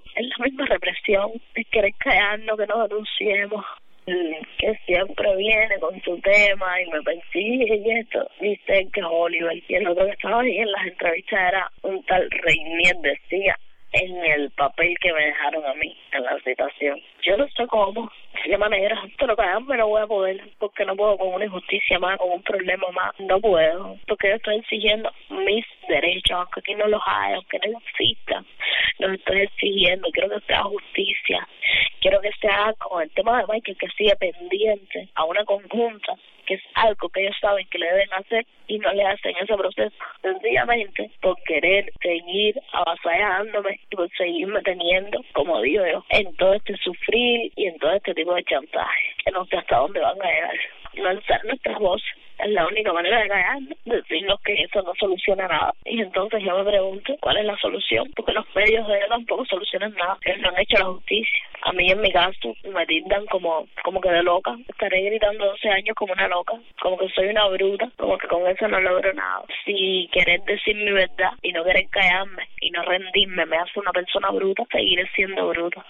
Es la misma represión, es querer callarnos, que nos denunciemos, que siempre viene con su tema y me persigue y esto. Dice que es Oliver, y el otro que estaba ahí en las entrevistas era un tal Reinier, decía, en el papel que me dejaron a mí en la citación. Yo no sé cómo, de qué manera, pero callarme no voy a poder, porque no puedo con una injusticia más, con un problema más, no puedo, porque yo estoy exigiendo mis derechos, aunque aquí no los haya, aunque no existan, los estoy exigiendo, quiero que sea justicia, quiero que sea con el tema de Michael, que sigue pendiente a una conjunta, que es algo que ellos saben que le deben hacer y no le hacen ese proceso, sencillamente por querer seguir avasallándome y por seguirme teniendo, como digo yo, en todo este sufrir y en todo este tipo de chantaje, que no sé hasta dónde van a llegar. No alzar nuestras voces es la única manera de callarnos, decirnos que eso no soluciona nada. Y entonces yo me pregunto cuál es la solución, porque los medios de ellos tampoco solucionan nada, ellos no han hecho la justicia. A mí en mi caso me tildan como que de loca, estaré gritando 12 años como una loca, como que soy una bruta, como que con eso no logro nada. Si querer decir mi verdad y no querer callarme y no rendirme me hace una persona bruta, seguiré siendo bruta.